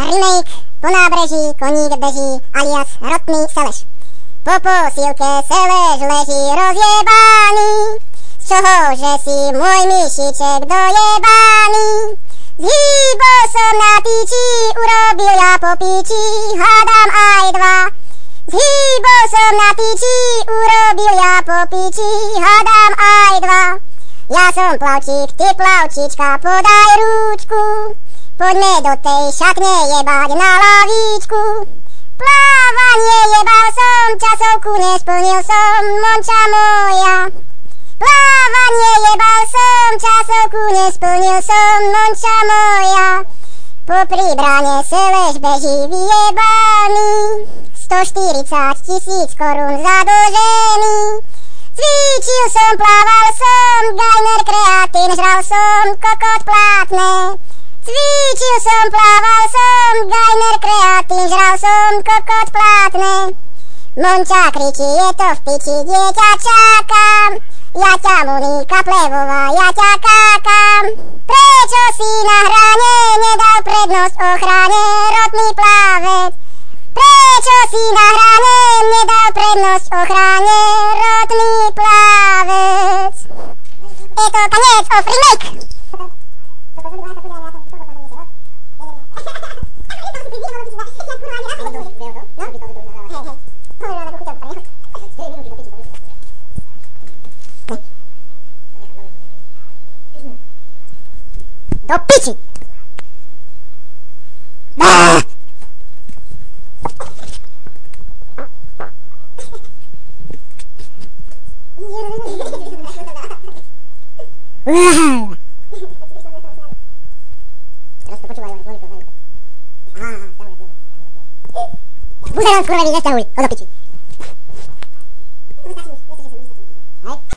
remake, po nábreží koník beží, alias rotný Seleš. Po posilke Seleš leží rozjebaný, z čoho, že si môj myšiček dojebány. Zhýbol som na píči, urobil ja po píči, hádam aj dva. Zhýbol som na píči, urobil ja po píči, hádam aj dva. Ja som plavčík, ty plavčička, podaj rúčku, poďme do tej šatne jebať na lavíčku. Plávanie jebal som, časovku nesplnil som, monča moja. Plávanie jebal som, časovku nesplnil som, monča moja. Popri bráne Seleš beží vyjebaný, 140 000 korún zadlžený. Cvičil som, plával som, gajner kreatín, žral som, kokot plátne. Cvičil som, plával som, gajner kreatín, žral som, kokot plátne. Monča kričí, je to v piči, dieťa čakám. Ja ťa Monika Plevová, ja ťa kákam. Prečo si na hrane nedal prednosť ochrane, rotný plávec? Prečo si na hrane nedal prednosť ochrane, rotný plávec? Je to koniec of remake! Do piči! Teraz to počúvajú aj Monika. Buzerán skurvený, nesťahuj, ho do piči.